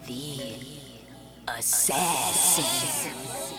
The Assassin.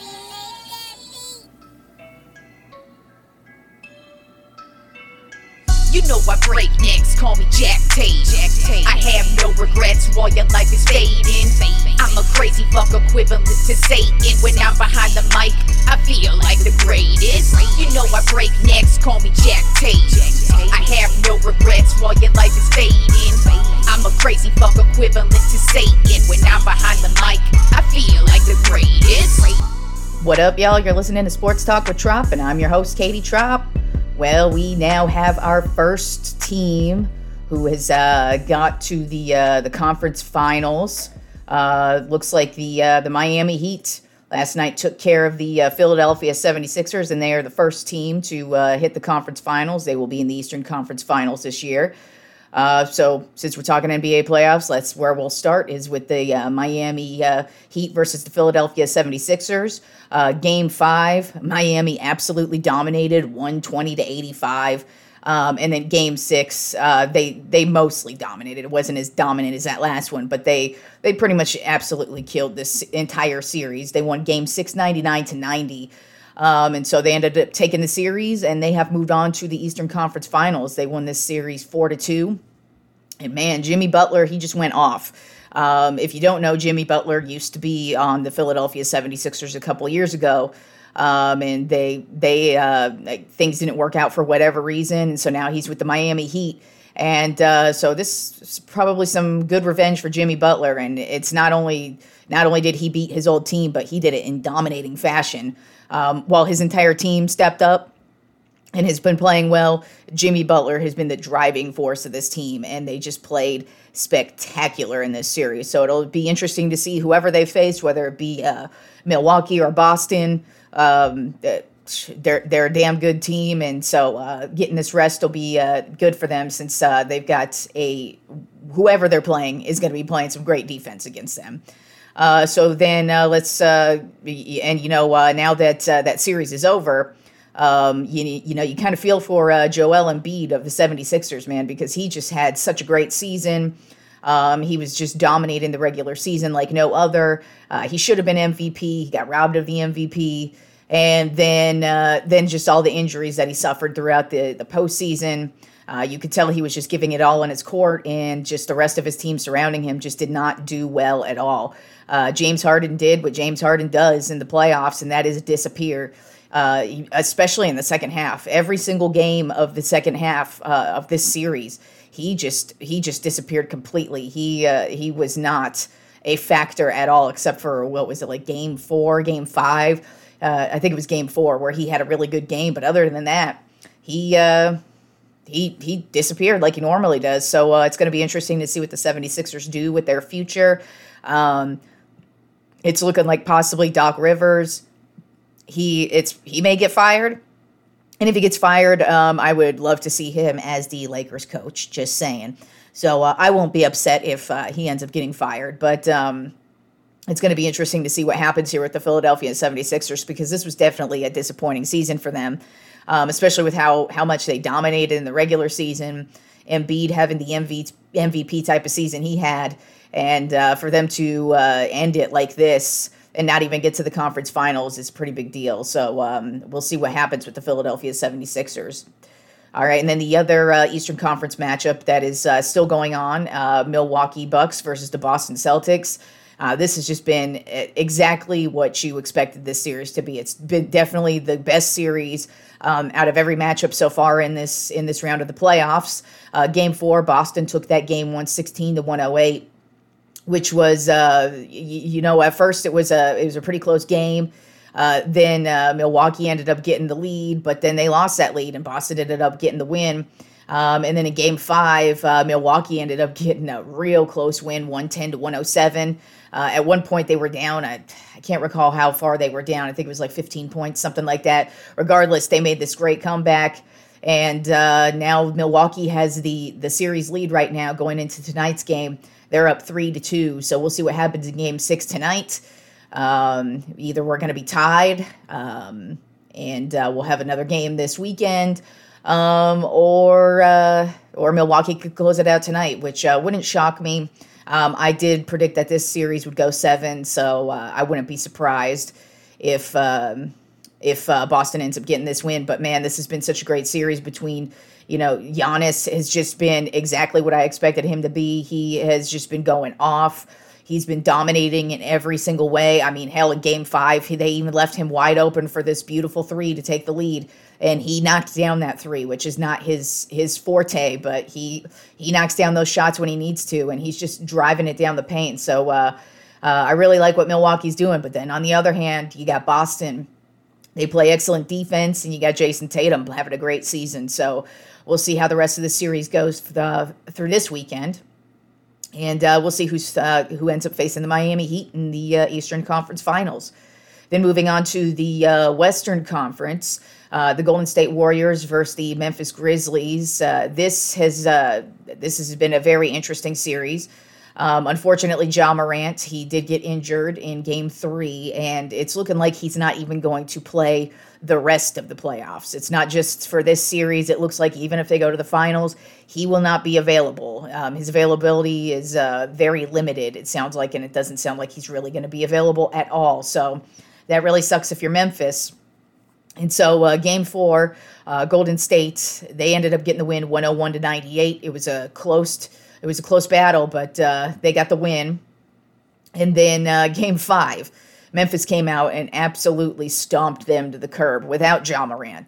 You know I break necks, call me Jack Tate. I have no regrets while your life is fading. I'm a crazy fuck equivalent to Satan. When I'm behind the mic, I feel like the greatest. You know I break necks, call me Jack Tate. I have no regrets while your life is fading. I'm a crazy fuck equivalent to Satan. When I'm behind the mic, I feel like the greatest. What up, y'all? You're listening to Sports Talk with Trop, and I'm your host, Katie Trop. Well, we now have our first team who has got to the conference finals. Looks like the Miami Heat last night took care of the Philadelphia 76ers, and they are the first team to hit the conference finals. They will be in the Eastern Conference Finals this year. So since we're talking NBA playoffs, that's where we'll start, is with the Miami Heat versus the Philadelphia 76ers. Game 5, Miami absolutely dominated, 120-85. And then Game 6, they mostly dominated. It wasn't as dominant as that last one, but they pretty much absolutely killed this entire series. They won Game 6, 99-90. And so they ended up taking the series, and they have moved on to the Eastern Conference Finals. They won this series 4-2. And man, Jimmy Butler, he just went off. If you don't know, Jimmy Butler used to be on the Philadelphia 76ers a couple years ago. And things didn't work out for whatever reason. And so now he's with the Miami Heat. And so this is probably some good revenge for Jimmy Butler. And it's not only did he beat his old team, but he did it in dominating fashion. While his entire team stepped up and has been playing well, Jimmy Butler has been the driving force of this team, and they just played spectacular in this series. So it'll be interesting to see whoever they face, whether it be Milwaukee or Boston. They're a damn good team, and so getting this rest will be good for them, since they've got whoever they're playing is going to be playing some great defense against them. So then let's now that that series is over, you kind of feel for Joel Embiid of the 76ers, man, because he just had such a great season. He was just dominating the regular season like no other. He should have been MVP. He got robbed of the MVP. And then just all the injuries that he suffered throughout the postseason. You could tell he was just giving it all on his court, and just the rest of his team surrounding him just did not do well at all. James Harden did what James Harden does in the playoffs, and that is disappear, especially in the second half. Every single game of the second half of this series, he just disappeared completely. He was not a factor at all, except for, what was it, like Game 4, Game 5? I think it was Game 4 where he had a really good game, but other than that, he disappeared like he normally does. So it's going to be interesting to see what the 76ers do with their future. It's looking like possibly Doc Rivers. He may get fired. And if he gets fired, I would love to see him as the Lakers coach, just saying. So I won't be upset if he ends up getting fired. But it's going to be interesting to see what happens here with the Philadelphia 76ers, because this was definitely a disappointing season for them. Especially with how much they dominated in the regular season. Embiid having the MVP type of season he had, and for them to end it like this and not even get to the conference finals is a pretty big deal. So we'll see what happens with the Philadelphia 76ers. All right, and then the other Eastern Conference matchup that is still going on, Milwaukee Bucks versus the Boston Celtics. This has just been exactly what you expected this series to be. It's been definitely the best series out of every matchup so far in this round of the playoffs. Game 4, Boston took that game 116-108, which was at first it was a pretty close game. Then Milwaukee ended up getting the lead, but then they lost that lead, and Boston ended up getting the win. And then in Game 5, Milwaukee ended up getting a real close win, 110-107. At one point, they were down. I can't recall how far they were down. I think it was like 15 points, something like that. Regardless, they made this great comeback. And now Milwaukee has the series lead right now going into tonight's game. They're up 3-2. So we'll see what happens in Game 6 tonight. Either we're going to be tied, and we'll have another game this weekend, or Milwaukee could close it out tonight, which wouldn't shock me. I did predict that this series would go 7, so I wouldn't be surprised if Boston ends up getting this win. But man, this has been such a great series between, Giannis has just been exactly what I expected him to be. He has just been going off. He's been dominating in every single way. I mean, hell, in Game 5, they even left him wide open for this beautiful 3 to take the lead. And he knocked down that 3, which is not his forte, but he knocks down those shots when he needs to, and he's just driving it down the paint. So I really like what Milwaukee's doing. But then on the other hand, you got Boston. They play excellent defense, and you got Jason Tatum having a great season. So we'll see how the rest of the series goes through this weekend. And we'll see who ends up facing the Miami Heat in the Eastern Conference Finals. Then moving on to the Western Conference, the Golden State Warriors versus the Memphis Grizzlies. This has been a very interesting series. Unfortunately, Ja Morant, he did get injured in Game 3, and it's looking like he's not even going to play the rest of the playoffs. It's not just for this series. It looks like even if they go to the finals, he will not be available. His availability is very limited, it sounds like, and it doesn't sound like he's really going to be available at all. So that really sucks if you're Memphis. And so Game 4, Golden State, they ended up getting the win 101-98. It was a close battle, but they got the win. And then Game 5, Memphis came out and absolutely stomped them to the curb without Ja Morant,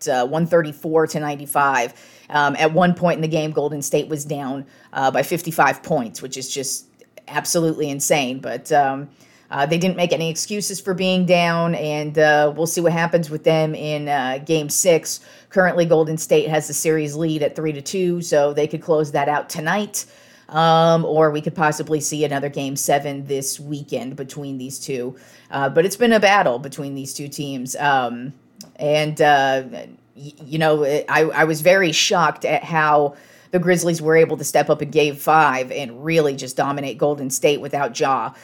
134-95. At one point in the game, Golden State was down by 55 points, which is just absolutely insane. But they didn't make any excuses for being down, and we'll see what happens with them in Game 6. Currently, Golden State has the series lead at 3-2, so they could close that out tonight. Or we could possibly see another Game 7 this weekend between these two. But it's been a battle between these two teams. I was very shocked at how the Grizzlies were able to step up in Game 5 and really just dominate Golden State without Ja.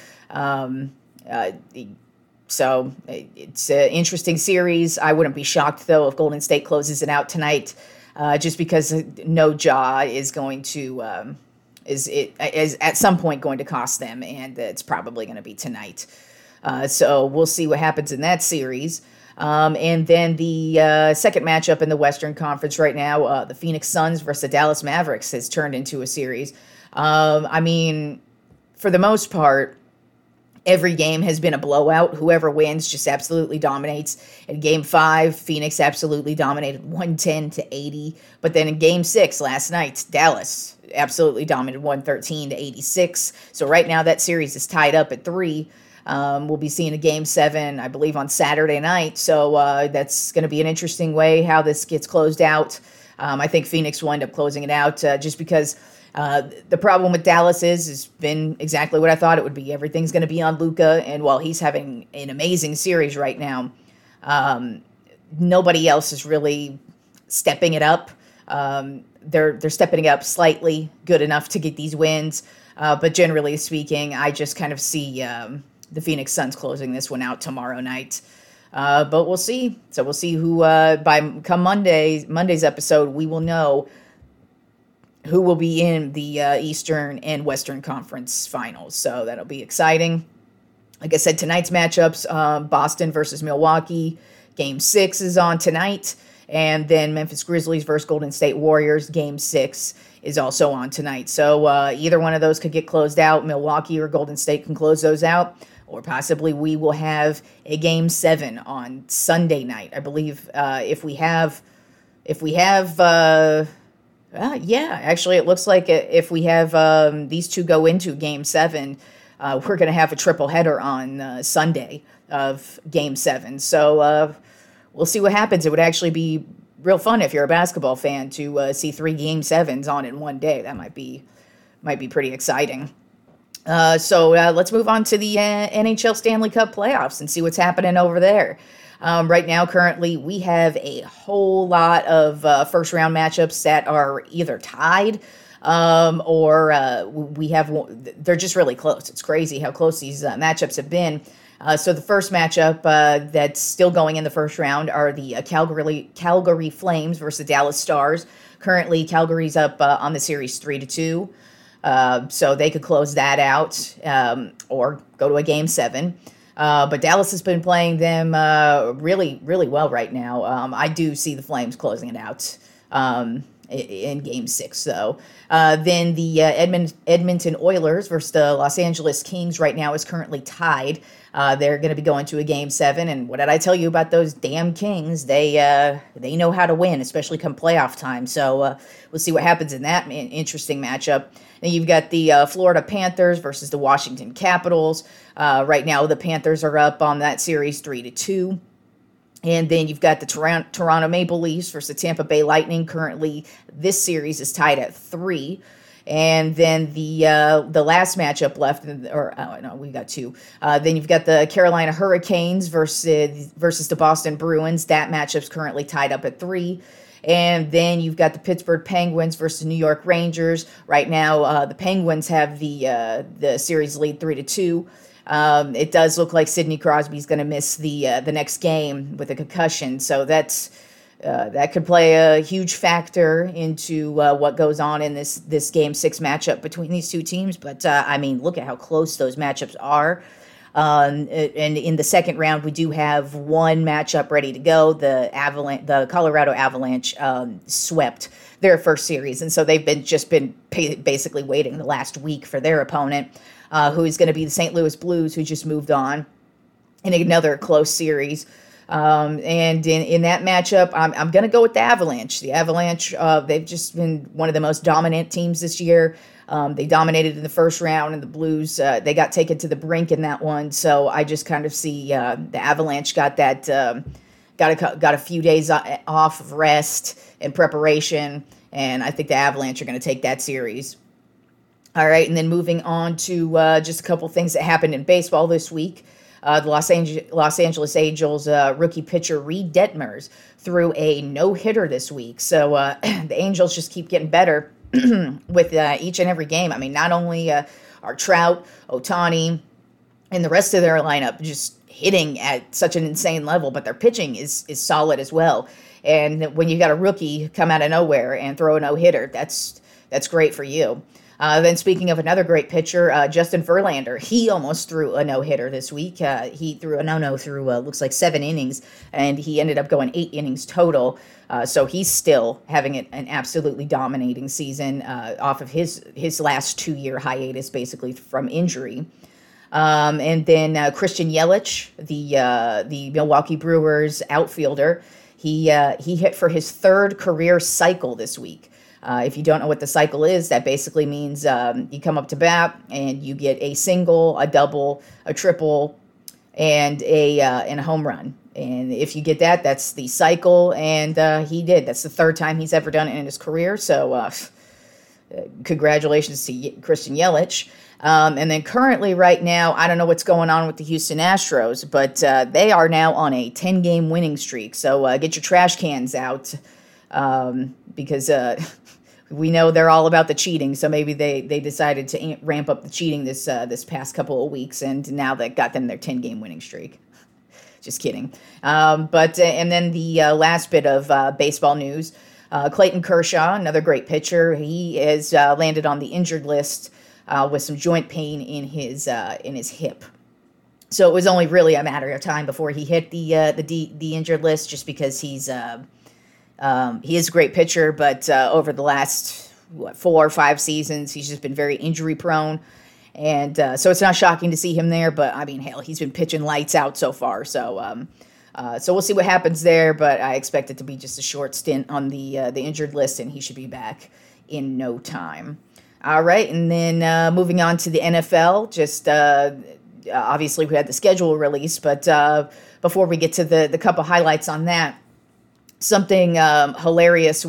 So it's an interesting series. I wouldn't be shocked, though, if Golden State closes it out tonight, just because no Ja is going to... is at some point going to cost them, and it's probably going to be tonight. So we'll see what happens in that series. And then the second matchup in the Western Conference right now, the Phoenix Suns versus the Dallas Mavericks, has turned into a series. I mean, for the most part, every game has been a blowout. Whoever wins just absolutely dominates. In Game 5, Phoenix absolutely dominated 110-80. But then in Game 6 last night, Dallas absolutely dominated 113-86. So right now that series is tied up at 3. We'll be seeing a Game 7, I believe, on Saturday night. So that's going to be an interesting way how this gets closed out. I think Phoenix will end up closing it out just because the problem with Dallas has been exactly what I thought it would be. Everything's going to be on Luka, and while he's having an amazing series right now, nobody else is really stepping it up. They're stepping it up slightly, good enough to get these wins. But generally speaking, I just kind of see the Phoenix Suns closing this one out tomorrow night. But we'll see. So we'll see who, come Monday's episode, we will know who will be in the Eastern and Western Conference Finals. So that'll be exciting. Like I said, tonight's matchups, Boston versus Milwaukee. Game 6 is on tonight. And then Memphis Grizzlies versus Golden State Warriors. Game 6 is also on tonight. So either one of those could get closed out. Milwaukee or Golden State can close those out. Or possibly we will have a Game 7 on Sunday night. I believe if we have, actually it looks like if we have these two go into Game 7, we're going to have a triple header on Sunday of Game 7. So we'll see what happens. It would actually be real fun if you're a basketball fan to see 3 Game 7s on in one day. That might be pretty exciting. So let's move on to the NHL Stanley Cup playoffs and see what's happening over there. Right now, currently, we have a whole lot of first-round matchups that are either tied or we have they're just really close. It's crazy how close these matchups have been. So the first matchup that's still going in the first round are the Calgary Flames versus the Dallas Stars. Currently, Calgary's up on the series 3-2. So they could close that out or go to a game 7. But Dallas has been playing them really, really well right now. I do see the Flames closing it out in game 6, though. Then the Edmonton Oilers versus the Los Angeles Kings right now is currently tied. They're going to be going to a game 7, and what did I tell you about those damn Kings? They know how to win, especially come playoff time. So we'll see what happens in that interesting matchup. Then you've got the Florida Panthers versus the Washington Capitals. Right now, the Panthers are up on that series 3-2. And then you've got the Toronto Maple Leafs versus the Tampa Bay Lightning. Currently, this series is tied at 3. And then the last matchup left, we got 2. Then you've got the Carolina Hurricanes versus the Boston Bruins. That matchup's currently tied up at 3. And then you've got the Pittsburgh Penguins versus New York Rangers. Right now, the Penguins have the series lead 3-2. It does look like Sidney Crosby's going to miss the next game with a concussion, so that could play a huge factor into what goes on in this game 6 matchup between these two teams. But look at how close those matchups are. And in the second round, we do have one matchup ready to go. The Colorado Avalanche swept their first series, and so they've been basically waiting the last week for their opponent, who is going to be the St. Louis Blues, who just moved on in another close series. And in that matchup, I'm going to go with the Avalanche. The Avalanche, they've just been one of the most dominant teams this year. They dominated in the first round, and the Blues, they got taken to the brink in that one. So I just kind of see the Avalanche got a few days off of rest and preparation, and I think the Avalanche are going to take that series. All right, and then moving on to just a couple things that happened in baseball this week. The Los Angeles Angels rookie pitcher Reed Detmers threw a no-hitter this week. So the Angels just keep getting better with each and every game. I mean, not only are Trout, Ohtani, and the rest of their lineup just hitting at such an insane level, but their pitching is solid as well. And when you got a rookie come out of nowhere and throw a no-hitter, that's great for you. Then speaking of another great pitcher, Justin Verlander, he almost threw a no-hitter this week. He threw a no-no through, looks like 7 innings, and he ended up going 8 innings total. So he's still having an absolutely dominating season off of his last 2-year hiatus, basically from injury. And then Christian Yelich, the Milwaukee Brewers outfielder, he hit for his 3rd career cycle this week. If you don't know what the cycle is, that basically means you come up to bat and you get a single, a double, a triple, and a home run. And if you get that, that's the cycle. And he did. That's the 3rd time he's ever done it in his career. So congratulations to Christian Yelich. And then currently right now, I don't know what's going on with the Houston Astros, but they are now on a 10-game winning streak. So get your trash cans out because we know they're all about the cheating. So maybe they decided to ramp up the cheating this past couple of weeks, and now that got them their 10-game winning streak. Just kidding. But and then the last bit of baseball news, Clayton Kershaw, another great pitcher, he has landed on the injured list with some joint pain in his hip. So it was only really a matter of time before he hit the injured list, just because he is a great pitcher, but over the last 4 or 5 seasons, he's just been very injury prone. And so it's not shocking to see him there, but I mean, hell, he's been pitching lights out so far. So we'll see what happens there, but I expect it to be just a short stint on the injured list, and he should be back in no time. All right, and then moving on to the NFL, just obviously we had the schedule release, but before we get to the couple highlights on that, something hilarious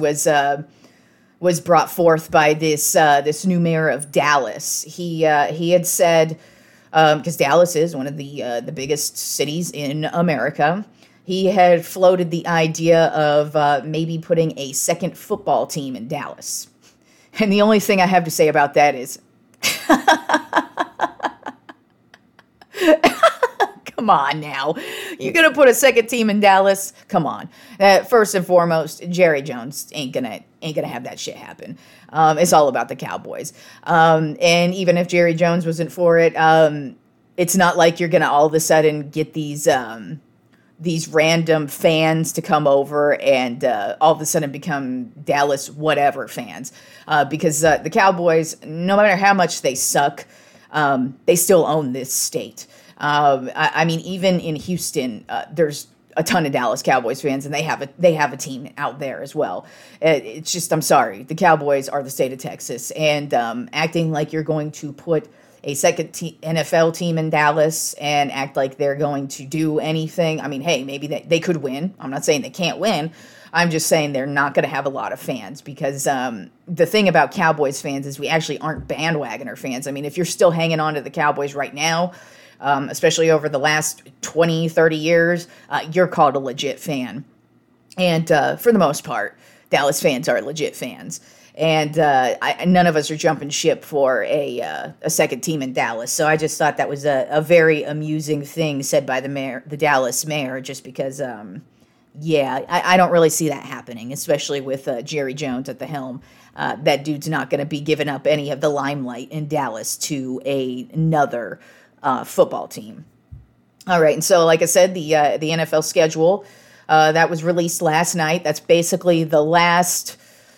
was brought forth by this new mayor of Dallas. He had said, because Dallas is one of the biggest cities in America, he had floated the idea of maybe putting a second football team in Dallas. And the only thing I have to say about that is, come Come on now. You're going to put a second team in Dallas? Come on. First and foremost, Jerry Jones ain't gonna have that shit happen. It's all about the Cowboys. And even if Jerry Jones wasn't for it, it's not like you're going to all of a sudden get these random fans to come over and all of a sudden become Dallas whatever fans. Because the Cowboys, no matter how much they suck, they still own this state. I mean, even in Houston, there's a ton of Dallas Cowboys fans, and they have a team out there as well. It's just, I'm sorry, the Cowboys are the state of Texas, and acting like you're going to put a second NFL team in Dallas and act like they're going to do anything. I mean, hey, maybe they could win. I'm not saying they can't win. I'm just saying they're not going to have a lot of fans because the thing about Cowboys fans is we actually aren't bandwagoner fans. I mean, if you're still hanging on to the Cowboys right now, especially over the last 20, 30 years, you're called a legit fan. And for the most part, Dallas fans are legit fans. And none of us are jumping ship for a second team in Dallas. So I just thought that was a very amusing thing said by the Dallas mayor, just because, I don't really see that happening, especially with Jerry Jones at the helm. That dude's not going to be giving up any of the limelight in Dallas to another football team. All right, and so like I said, the NFL schedule that was released last night. That's basically the last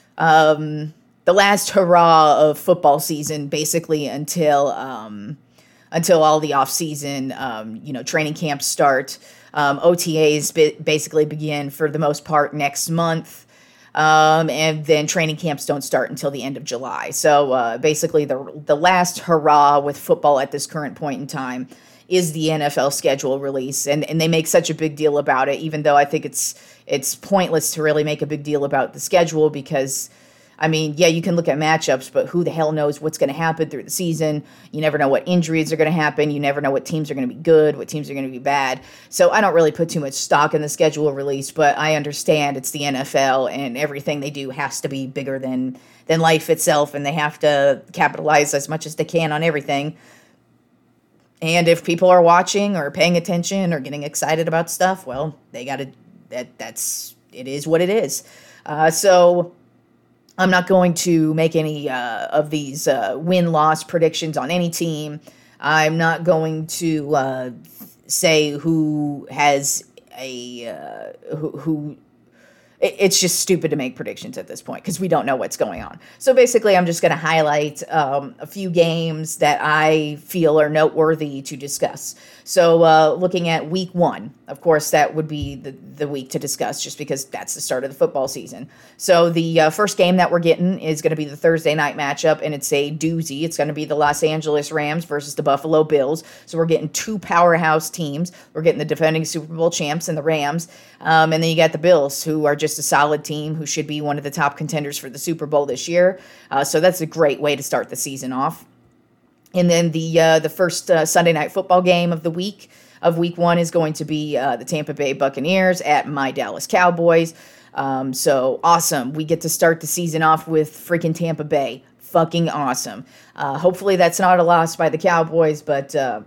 hurrah of football season, basically until all the off season, training camps start. OTAs basically begin for the most part next month. And then training camps don't start until the end of July. So basically the last hurrah with football at this current point in time is the NFL schedule release. And they make such a big deal about it, even though I think it's pointless to really make a big deal about the schedule because, I mean, yeah, you can look at matchups, but who the hell knows what's going to happen through the season? You never know what injuries are going to happen. You never know what teams are going to be good, what teams are going to be bad. So I don't really put too much stock in the schedule release, but I understand it's the NFL and everything they do has to be bigger than life itself, and they have to capitalize as much as they can on everything. And if people are watching or paying attention or getting excited about stuff, well, they got to, it is what it is. So I'm not going to make any of these win-loss predictions on any team. I'm not going to say who has who. It's just stupid to make predictions at this point because we don't know what's going on. So basically, I'm just going to highlight a few games that I feel are noteworthy to discuss. So looking at week 1, of course, that would be the week to discuss just because that's the start of the football season. So the first game that we're getting is going to be the Thursday night matchup, and it's a doozy. It's going to be the Los Angeles Rams versus the Buffalo Bills. So we're getting two powerhouse teams. We're getting the defending Super Bowl champs and the Rams. And then you got the Bills, who are just a solid team, who should be one of the top contenders for the Super Bowl this year. So that's a great way to start the season off. And then the first Sunday night football game of the week, of week 1, is going to be the Tampa Bay Buccaneers at my Dallas Cowboys. So awesome. We get to start the season off with freaking Tampa Bay. Fucking awesome. Hopefully that's not a loss by the Cowboys, but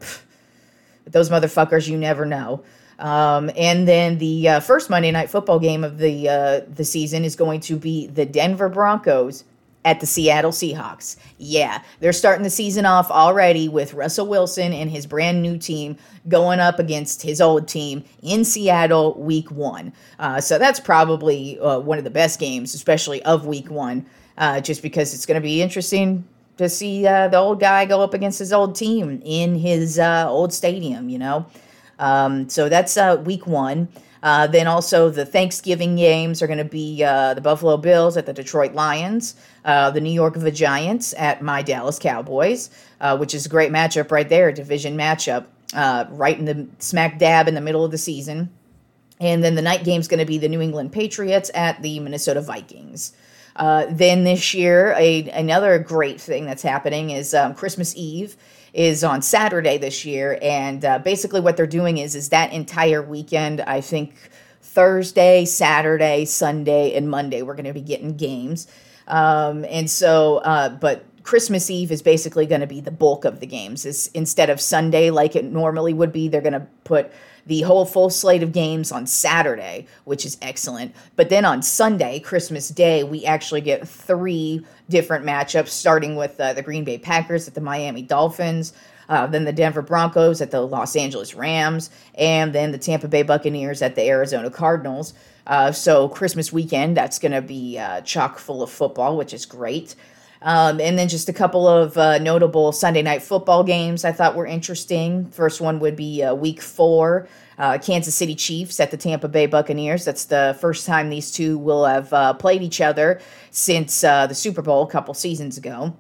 those motherfuckers, you never know. And then the first Monday night football game of the season is going to be the Denver Broncos at the Seattle Seahawks. Yeah, they're starting the season off already with Russell Wilson and his brand new team going up against his old team in Seattle week 1. So that's probably one of the best games, especially of week 1, just because it's going to be interesting to see the old guy go up against his old team in his old stadium, you know. So that's week 1. Then also the Thanksgiving games are going to be the Buffalo Bills at the Detroit Lions, the New York Giants at my Dallas Cowboys, which is a great matchup right there, a division matchup, right in the smack dab in the middle of the season. And then the night game is going to be the New England Patriots at the Minnesota Vikings. Then this year, another great thing that's happening is Christmas Eve is on Saturday this year, and basically what they're doing is that entire weekend, I think Thursday, Saturday, Sunday, and Monday, we're going to be getting games. And so, but Christmas Eve is basically going to be the bulk of the games. Instead of Sunday like it normally would be, they're going to put the whole full slate of games on Saturday, which is excellent. But then on Sunday, Christmas Day, we actually get 3 different matchups, starting with the Green Bay Packers at the Miami Dolphins, then the Denver Broncos at the Los Angeles Rams, and then the Tampa Bay Buccaneers at the Arizona Cardinals. So Christmas weekend, that's going to be chock full of football, which is great. And then just a couple of notable Sunday night football games I thought were interesting. First one would be week 4, Kansas City Chiefs at the Tampa Bay Buccaneers. That's the first time these two will have played each other since the Super Bowl a couple seasons ago.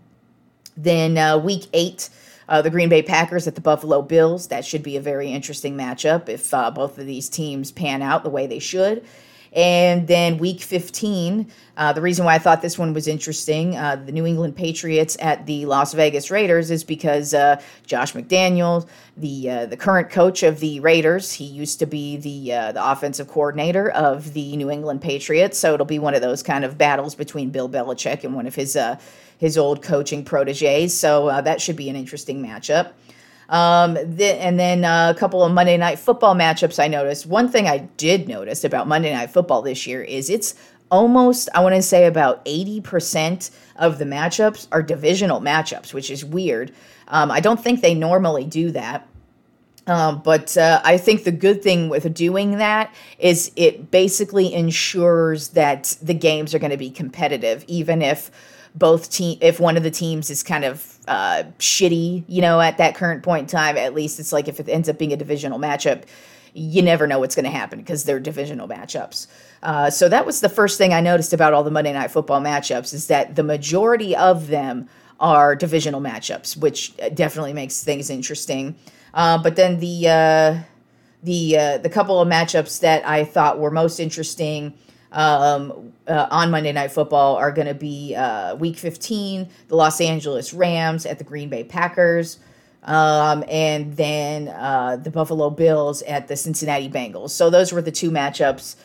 Then week 8, the Green Bay Packers at the Buffalo Bills. That should be a very interesting matchup if both of these teams pan out the way they should. And then week 15, the reason why I thought this one was interesting, the New England Patriots at the Las Vegas Raiders, is because Josh McDaniels, the current coach of the Raiders, he used to be the offensive coordinator of the New England Patriots. So it'll be one of those kind of battles between Bill Belichick and one of his old coaching proteges. So that should be an interesting matchup. And then a couple of Monday Night Football matchups I noticed. One thing I did notice about Monday Night Football this year is it's almost, I want to say about 80% of the matchups are divisional matchups, which is weird. I don't think they normally do that. But I think the good thing with doing that is it basically ensures that the games are going to be competitive, even if if one of the teams is kind of shitty, at that current point in time. At least it's like if it ends up being a divisional matchup, you never know what's going to happen because they're divisional matchups. So that was the first thing I noticed about all the Monday Night Football matchups, is that the majority of them are divisional matchups, which definitely makes things interesting. But then the couple of matchups that I thought were most interesting on Monday Night Football are going to be week 15, the Los Angeles Rams at the Green Bay Packers, and then the Buffalo Bills at the Cincinnati Bengals. So those were the 2 matchups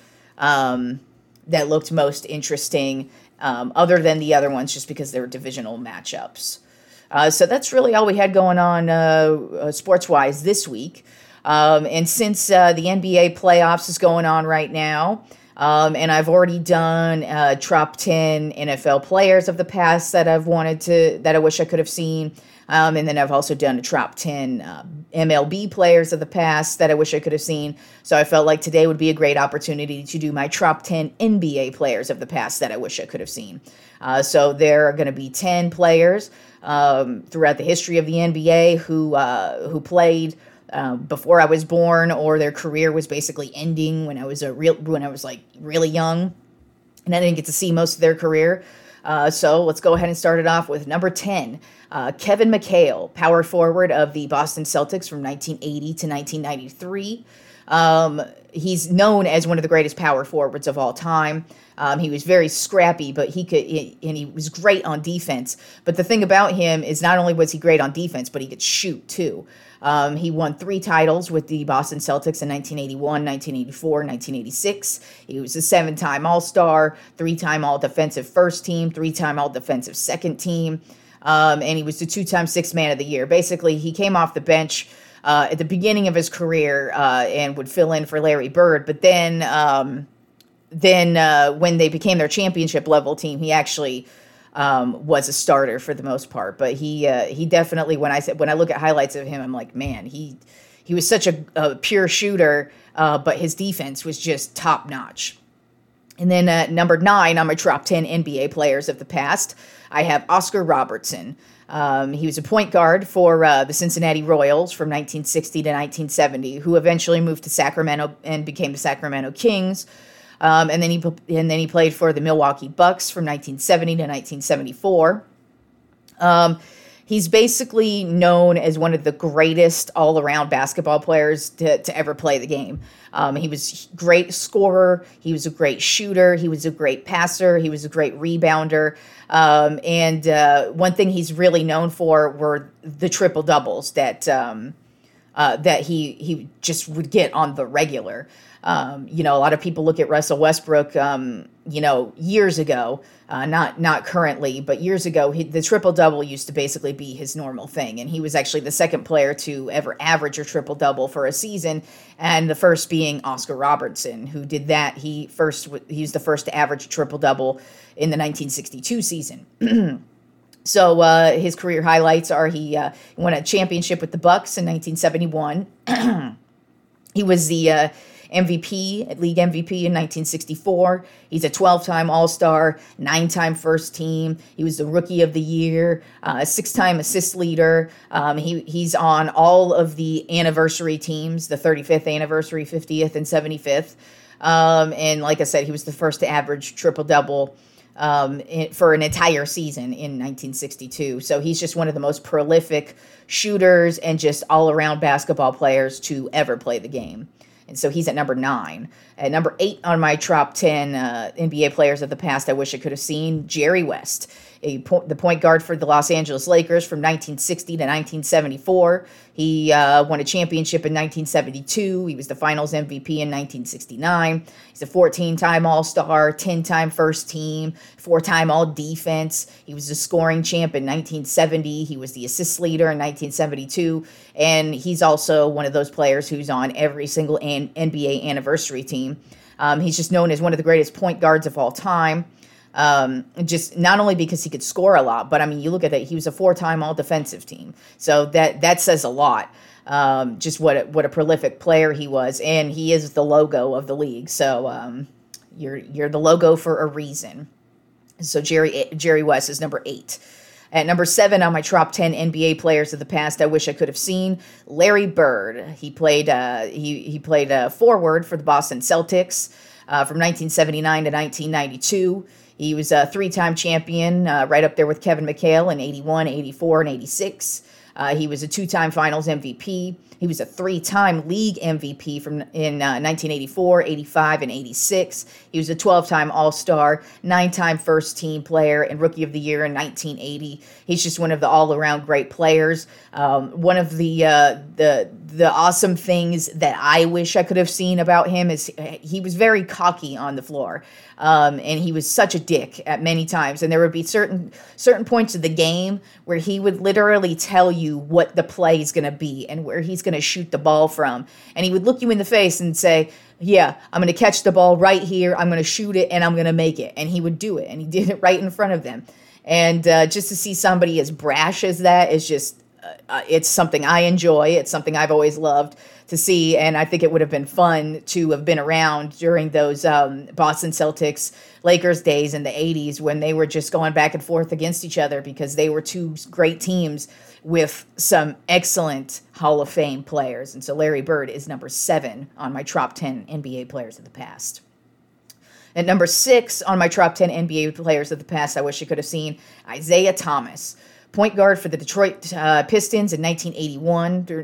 that looked most interesting, other than the other ones, just because they were divisional matchups. So that's really all we had going on sports-wise this week. And since the NBA playoffs is going on right now, and I've already done top 10 NFL players of the past that I wish I could have seen. And then I've also done a top 10 MLB players of the past that I wish I could have seen. So I felt like today would be a great opportunity to do my top 10 NBA players of the past that I wish I could have seen. So there are going to be 10 players throughout the history of the NBA who played before I was born, or their career was basically ending when I was really young, and I didn't get to see most of their career. So let's go ahead and start it off with number 10, Kevin McHale, power forward of the Boston Celtics from 1980 to 1993. He's known as one of the greatest power forwards of all time. He was very scrappy, but he was great on defense. But the thing about him is not only was he great on defense, but he could shoot too. He won 3 titles with the Boston Celtics in 1981, 1984, 1986. He was a 7-time All-Star, 3-time All-Defensive First Team, 3-time All-Defensive Second Team, and he was the 2-time Sixth Man of the Year. Basically, he came off the bench at the beginning of his career and would fill in for Larry Bird, but then when they became their championship level team, he actually was a starter for the most part. But he definitely, when I look at highlights of him, I'm like, man, he was such a pure shooter, but his defense was just top notch. And then at number 9 on my top 10 NBA players of the past, I have Oscar Robertson. He was a point guard for the Cincinnati Royals from 1960 to 1970, who eventually moved to Sacramento and became the Sacramento Kings. And then he played for the Milwaukee Bucks from 1970 to 1974. He's basically known as one of the greatest all-around basketball players to ever play the game. He was a great scorer. He was a great shooter. He was a great passer. He was a great rebounder. And one thing he's really known for were the triple-doubles that that he just would get on the regular. A lot of people look at Russell Westbrook, years ago, not currently, but years ago, the triple-double used to basically be his normal thing. And he was actually the second player to ever average a triple-double for a season. And the first being Oscar Robertson, who did that. He was the first to average a triple-double in the 1962 season. So his career highlights are he won a championship with the Bucks in 1971. He was the league MVP in 1964. He's a 12-time All-Star, 9-time first team. He was the Rookie of the Year, a 6-time assist leader. He's on all of the anniversary teams, the 35th anniversary, 50th, and 75th. And like I said, he was the first to average triple-double for an entire season in 1962. So he's just one of the most prolific shooters and just all-around basketball players to ever play the game. And so he's at number 9. At number 8 on my top 10 NBA players of the past I wish I could have seen, Jerry West, the point guard for the Los Angeles Lakers from 1960 to 1974. He won a championship in 1972. He was the Finals MVP in 1969. He's a 14-time All-Star, 10-time first team, 4-time All-Defense. He was the scoring champ in 1970. He was the assist leader in 1972. And he's also one of those players who's on every single NBA anniversary team. He's just known as one of the greatest point guards of all time. Just not only because he could score a lot, but I mean, you look at that, he was a 4-time all-defensive team. So that says a lot. Just what a prolific player he was, and he is the logo of the league. So you're the logo for a reason. So Jerry West is number 8. At number 7 on my top 10 NBA players of the past I wish I could have seen, Larry Bird. He played forward for the Boston Celtics from 1979 to 1992. He was a 3-time champion, right up there with Kevin McHale in 81, 84, and 86. He was a 2-time Finals MVP. He was a 3-time league MVP in 1984, 85, and 86. He was a 12-time All-Star, 9-time first-team player, and Rookie of the Year in 1980. He's just one of the all-around great players. One of the awesome things that I wish I could have seen about him is he was very cocky on the floor. And he was such a dick at many times. And there would be certain points of the game where he would literally tell you what the play is going to be and where he's going to shoot the ball from. And he would look you in the face and say, yeah, I'm going to catch the ball right here. I'm going to shoot it and I'm going to make it. And he would do it. And he did it right in front of them. And just to see somebody as brash as that is just, it's something I enjoy. It's something I've always loved to see, and I think it would have been fun to have been around during those Boston Celtics Lakers days in the 80s when they were just going back and forth against each other because they were two great teams with some excellent Hall of Fame players. And so Larry Bird is number 7 on my top 10 NBA players of the past. At number 6 on my top 10 NBA players of the past I wish I could have seen, Isaiah Thomas. Point guard for the Detroit Pistons in 1981 through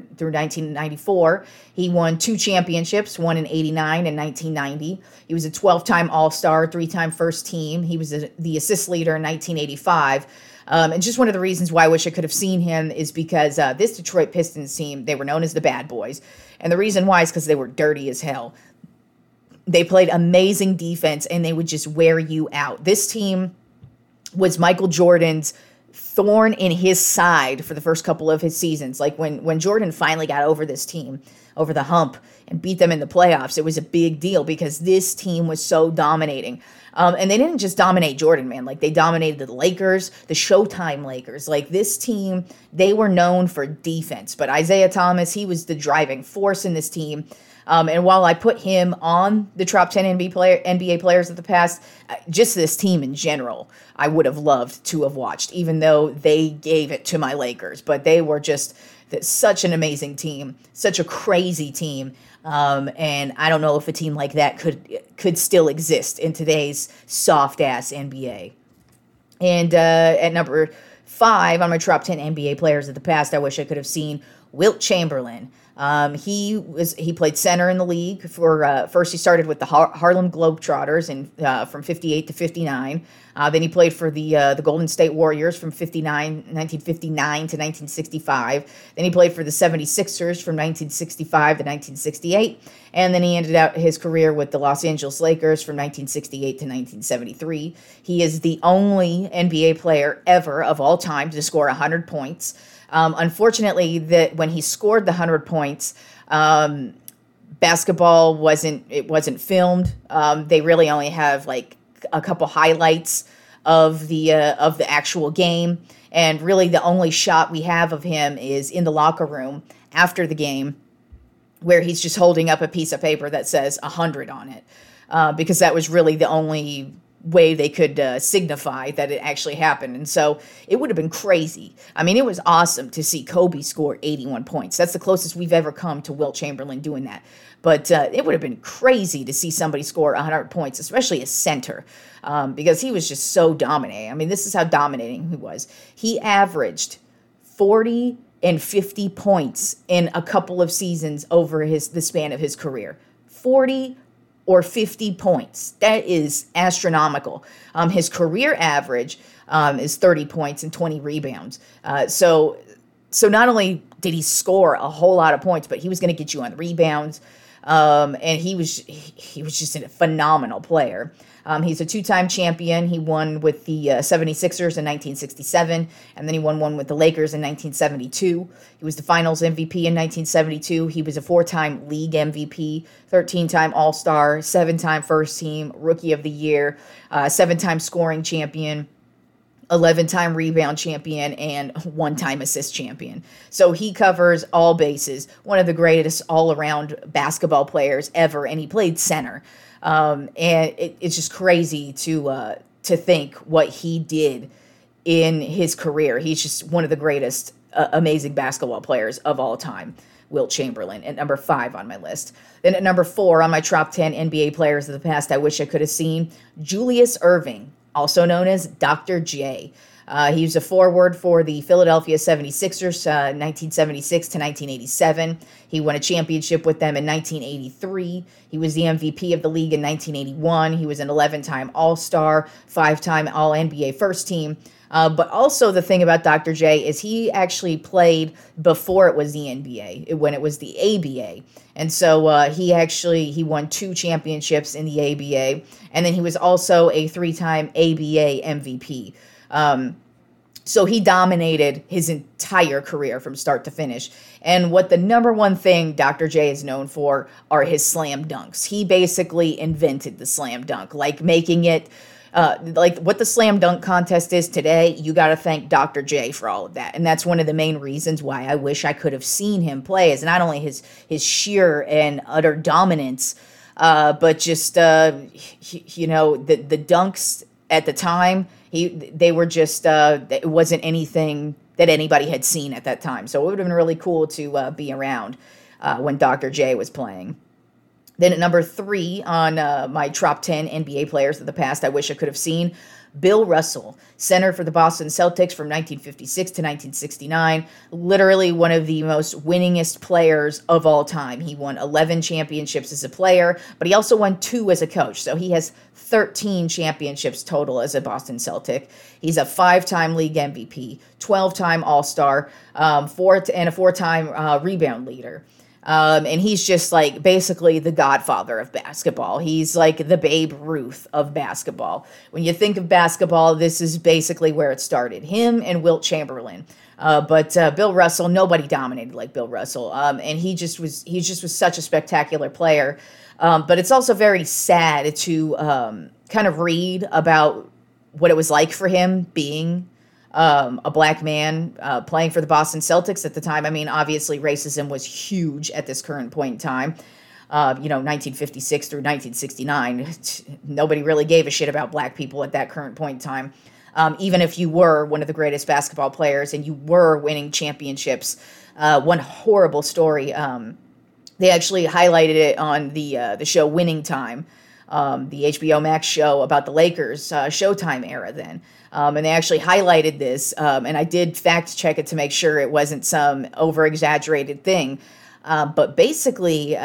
1994. He won 2 championships, one in 89 and 1990. He was a 12-time All-Star, 3-time first team. He was the assist leader in 1985. And just one of the reasons why I wish I could have seen him is because this Detroit Pistons team, they were known as the Bad Boys. And the reason why is because they were dirty as hell. They played amazing defense, and they would just wear you out. This team was Michael Jordan's thorn in his side for the first couple of his seasons. Like when Jordan finally got over this team, over the hump, and beat them in the playoffs, it was a big deal because this team was so dominating. And they didn't just dominate Jordan, man. Like, they dominated the Lakers, the Showtime Lakers. Like, this team, they were known for defense. But Isaiah Thomas, he was the driving force in this team. And while I put him on the top 10 NBA players of the past, just this team in general, I would have loved to have watched, even though they gave it to my Lakers. But they were just such an amazing team, such a crazy team. And I don't know if a team like that could still exist in today's soft-ass NBA. And at number 5 on my top 10 NBA players of the past, I wish I could have seen Wilt Chamberlain. He played center in the league for first. He started with the Harlem Globetrotters from 58 to 59. Then he played for the Golden State Warriors from 1959 to 1965. Then he played for the 76ers from 1965 to 1968. And then he ended out his career with the Los Angeles Lakers from 1968 to 1973. He is the only NBA player ever of all time to score 100 points. Unfortunately, when he scored the 100 points, basketball wasn't filmed. They really only have like a couple highlights of the actual game, and really the only shot we have of him is in the locker room after the game, where he's just holding up a piece of paper that says 100 on it, because that was really the only way they could signify that it actually happened. And so it would have been crazy. I mean, it was awesome to see Kobe score 81 points. That's the closest we've ever come to Wilt Chamberlain doing that. But it would have been crazy to see somebody score 100 points, especially a center, because he was just so dominating. I mean, this is how dominating he was. He averaged 40 and 50 points in a couple of seasons over the span of his career. 40 or 50 points. That is astronomical. His career average is 30 points and 20 rebounds. So not only did he score a whole lot of points, but he was going to get you on rebounds. And he was just a phenomenal player. He's a two-time champion. He won with the 76ers in 1967, and then he won one with the Lakers in 1972. He was the Finals MVP in 1972. He was a four-time league MVP, 13-time All-Star, seven-time First Team, Rookie of the Year, seven-time scoring champion, 11-time rebound champion, and one-time assist champion. So he covers all bases, one of the greatest all-around basketball players ever, and he played center. And it's just crazy to think what he did in his career. He's just one of the greatest amazing basketball players of all time, Wilt Chamberlain, at number 5 on my list. Then at number 4 on my top 10 NBA players of the past I wish I could have seen, Julius Erving, also known as Dr. J. He was a forward for the Philadelphia 76ers, 1976 to 1987. He won a championship with them in 1983. He was the MVP of the league in 1981. He was an 11-time All-Star, 5-time All-NBA First Team. But also the thing about Dr. J is he actually played before it was the NBA, when it was the ABA. And so he won 2 championships in the ABA. And then he was also a 3-time ABA MVP. So he dominated his entire career from start to finish. And what the number one thing Dr. J is known for are his slam dunks. He basically invented the slam dunk, like making it like what the slam dunk contest is today. You got to thank Dr. J for all of that. And that's one of the main reasons why I wish I could have seen him play, is not only his sheer and utter dominance, but just, the dunks at the time, they were just, it wasn't anything that anybody had seen at that time. So it would have been really cool to be around when Dr. J was playing. Then at number 3 on my top 10 NBA players of the past I wish I could have seen, Bill Russell, center for the Boston Celtics from 1956 to 1969, literally one of the most winningest players of all time. He won 11 championships as a player, but he also won 2 as a coach. So he has 13 championships total as a Boston Celtic. He's a 5-time league MVP, 12-time All-Star, and a 4-time rebound leader. And he's just like basically the godfather of basketball. He's like the Babe Ruth of basketball. When you think of basketball, this is basically where it started. Him and Wilt Chamberlain. But Bill Russell, nobody dominated like Bill Russell. And he just was such a spectacular player. But it's also very sad to kind of read about what it was like for him being a black man playing for the Boston Celtics at the time. I mean, obviously racism was huge at this current point in time. 1956 through 1969, nobody really gave a shit about black people at that current point in time. Even if you were one of the greatest basketball players and you were winning championships. One horrible story, they actually highlighted it on the show Winning Time. the HBO Max show about the Lakers Showtime era then. And they actually highlighted this, and I did fact check it to make sure it wasn't some over-exaggerated thing. But basically,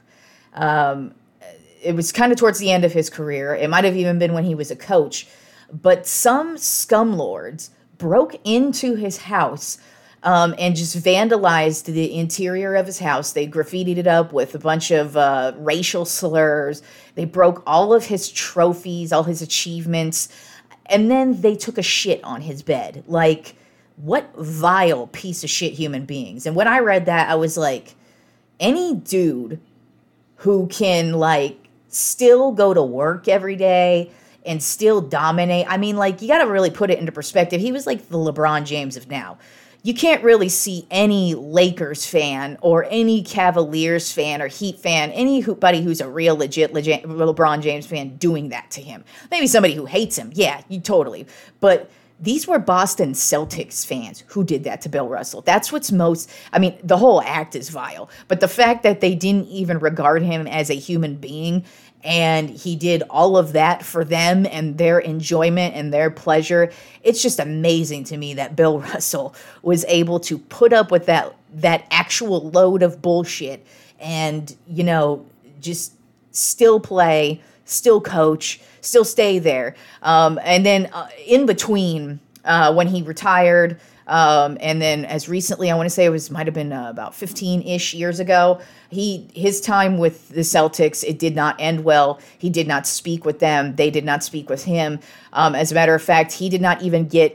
it was kind of towards the end of his career. It might have even been when he was a coach. But some scumlords broke into his house and just vandalized the interior of his house. They graffitied it up with a bunch of racial slurs. They broke all of his trophies, all his achievements. And then they took a shit on his bed. Like, what vile piece of shit human beings. And when I read that, I was like, any dude who can, like, still go to work every day and still dominate. I mean, like, you got to really put it into perspective. He was like the LeBron James of now. You can't really see any Lakers fan or any Cavaliers fan or Heat fan, anybody who's a real legit LeBron James fan doing that to him. Maybe somebody who hates him. Yeah, you totally. But these were Boston Celtics fans who did that to Bill Russell. That's what's most, I mean, the whole act is vile. But the fact that they didn't even regard him as a human being and he did all of that for them and their enjoyment and their pleasure, it's just amazing to me that Bill Russell was able to put up with that actual load of bullshit and, you know, just still play, still coach, still stay there. And then in between, when he retired, and then as recently, I want to say might have been about 15-ish years ago, his time with the Celtics, it did not end well. He did not speak with them. They did not speak with him. As a matter of fact, he did not even get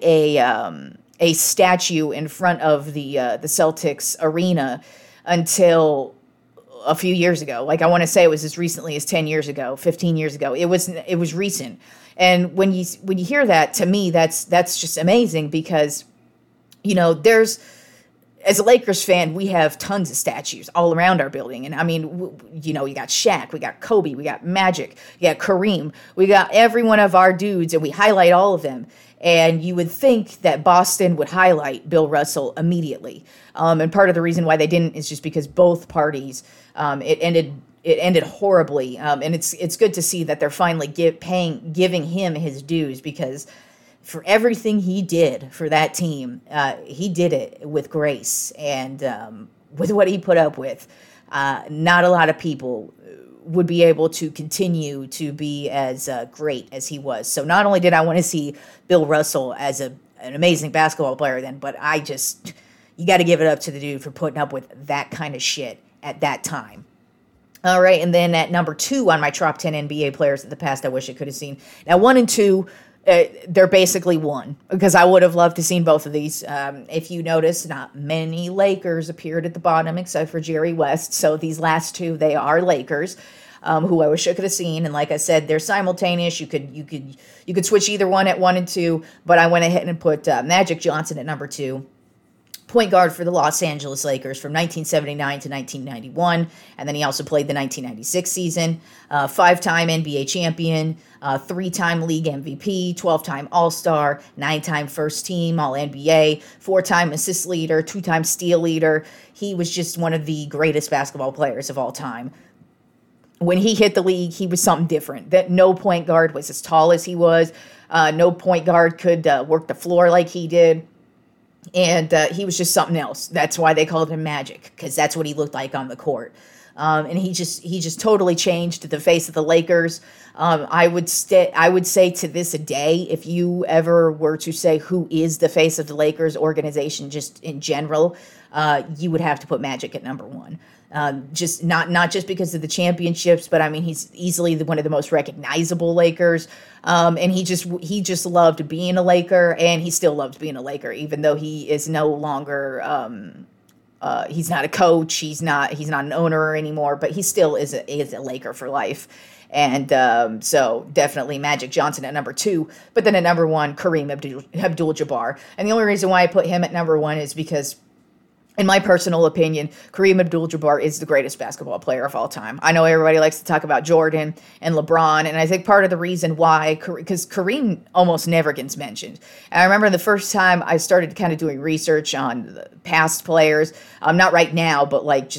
a statue in front of the Celtics arena until a few years ago. Like, I want to say it was as recently as 10 years ago, 15 years ago. It was recent. And when you hear that, to me, that's just amazing because, you know, as a Lakers fan, we have tons of statues all around our building. And I mean, you know, you got Shaq, we got Kobe, we got Magic, we got Kareem, we got every one of our dudes, and we highlight all of them. And you would think that Boston would highlight Bill Russell immediately. And part of the reason why they didn't is just because both parties, it ended horribly. And it's good to see that they're finally giving him his dues, because for everything he did for that team, he did it with grace and with what he put up with. Not a lot of people would be able to continue to be as great as he was. So not only did I want to see Bill Russell as an amazing basketball player then, but you got to give it up to the dude for putting up with that kind of shit at that time. All right, and then at number 2 on my top 10 NBA players of the past I wish I could have seen. Now 1 and 2, they're basically one, because I would have loved to seen both of these. If you notice, not many Lakers appeared at the bottom except for Jerry West. So these last 2, they are Lakers, who I wish I could have seen. And like I said, they're simultaneous. You could switch either one at 1 and 2, but I went ahead and put Magic Johnson at number 2. Point guard for the Los Angeles Lakers from 1979 to 1991, and then he also played the 1996 season. 5-time NBA champion, 3-time league MVP, 12-time All-Star, 9-time first team All-NBA, 4-time assist leader, 2-time steal leader. He was just one of the greatest basketball players of all time. When he hit the league, he was something different. That no point guard was as tall as he was. No point guard could work the floor like he did. And he was just something else. That's why they called him Magic, because that's what he looked like on the court. And he just totally changed the face of the Lakers. I would say to this day, if you ever were to say who is the face of the Lakers organization, just in general, you would have to put Magic at number 1. Just not just because of the championships, but I mean, he's easily one of the most recognizable Lakers. And he just loved being a Laker, and he still loves being a Laker, even though he is no longer, he's not a coach. He's not an owner anymore, but he still is a Laker for life. And so definitely Magic Johnson at number 2, but then at number 1, Kareem Abdul-Jabbar. And the only reason why I put him at number 1 is because, in my personal opinion, Kareem Abdul-Jabbar is the greatest basketball player of all time. I know everybody likes to talk about Jordan and LeBron, and I think part of the reason why, because Kareem almost never gets mentioned. And I remember the first time I started kind of doing research on the past players, not right now, but like just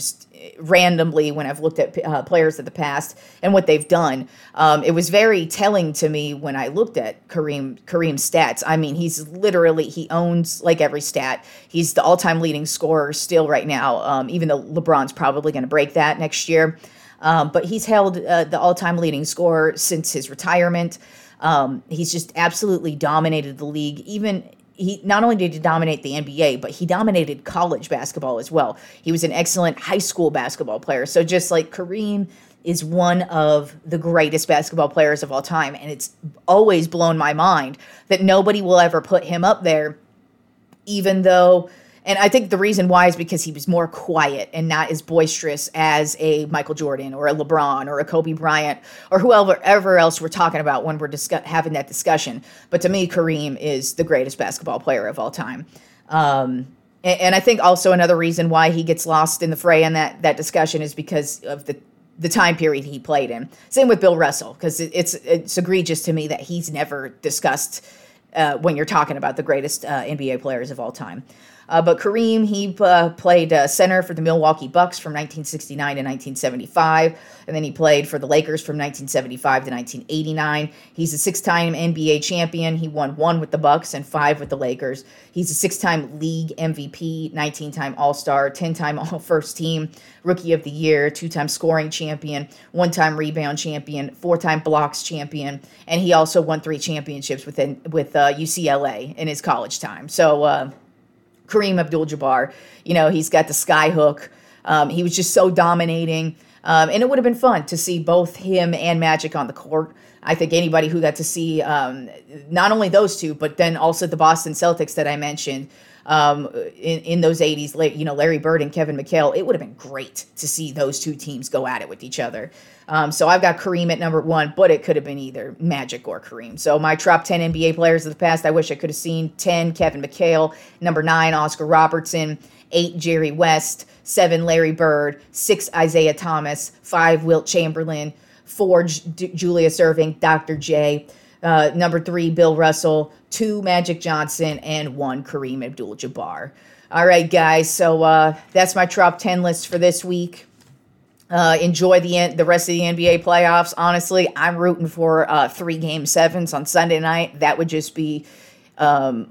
randomly when I've looked at players of the past and what they've done. It was very telling to me when I looked at Kareem's stats. I mean, he owns like every stat. He's the all-time leading scorer still right now, even though LeBron's probably going to break that next year. But he's held the all-time leading scorer since his retirement. He's just absolutely dominated the league. He not only did he dominate the NBA, but he dominated college basketball as well. He was an excellent high school basketball player. So just like Kareem is one of the greatest basketball players of all time, and it's always blown my mind that nobody will ever put him up there, even though. And I think the reason why is because he was more quiet and not as boisterous as a Michael Jordan or a LeBron or a Kobe Bryant or whoever else we're talking about when we're having that discussion. But to me, Kareem is the greatest basketball player of all time. And I think also another reason why he gets lost in the fray in that discussion is because of the time period he played in. Same with Bill Russell, because it's egregious to me that he's never discussed when you're talking about the greatest NBA players of all time. But Kareem, he played center for the Milwaukee Bucks from 1969 to 1975, and then he played for the Lakers from 1975 to 1989. He's a six-time NBA champion. He won 1 with the Bucks and 5 with the Lakers. He's a 6-time league MVP, 19-time All-Star, 10-time All-First Team, Rookie of the Year, 2-time scoring champion, 1-time rebound champion, 4-time blocks champion, and he also won 3 championships with UCLA in his college time. So, Kareem Abdul-Jabbar, he's got the sky hook. He was just so dominating. And it would have been fun to see both him and Magic on the court. I think anybody who got to see not only those two, but then also the Boston Celtics that I mentioned in those 80s, Larry Bird and Kevin McHale, it would have been great to see those two teams go at it with each other. So I've got Kareem at number 1, but it could have been either Magic or Kareem. So my top 10 NBA players of the past, I wish I could have seen: 10, Kevin McHale; number 9, Oscar Robertson; 8, Jerry West; 7, Larry Bird; 6, Isaiah Thomas; 5, Wilt Chamberlain; 4, Julius Erving, Dr. J; number 3, Bill Russell; 2, Magic Johnson; and 1, Kareem Abdul-Jabbar. All right, guys, so that's my top 10 list for this week. Enjoy the rest of the NBA playoffs. Honestly, I'm rooting for 3 Game 7s on Sunday night. That would just be a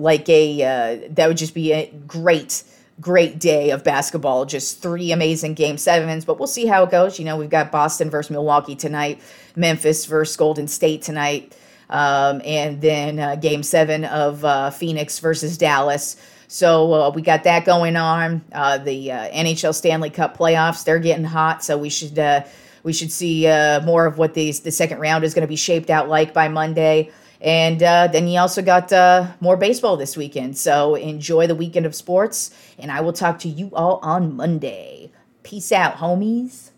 great day of basketball. Just 3 amazing Game 7s. But we'll see how it goes. We've got Boston versus Milwaukee tonight, Memphis versus Golden State tonight, and then Game 7 of Phoenix versus Dallas. So we got that going on. The NHL Stanley Cup playoffs, they're getting hot. So we should see more of what the second round is going to be shaped out like by Monday. And then you also got more baseball this weekend. So enjoy the weekend of sports. And I will talk to you all on Monday. Peace out, homies.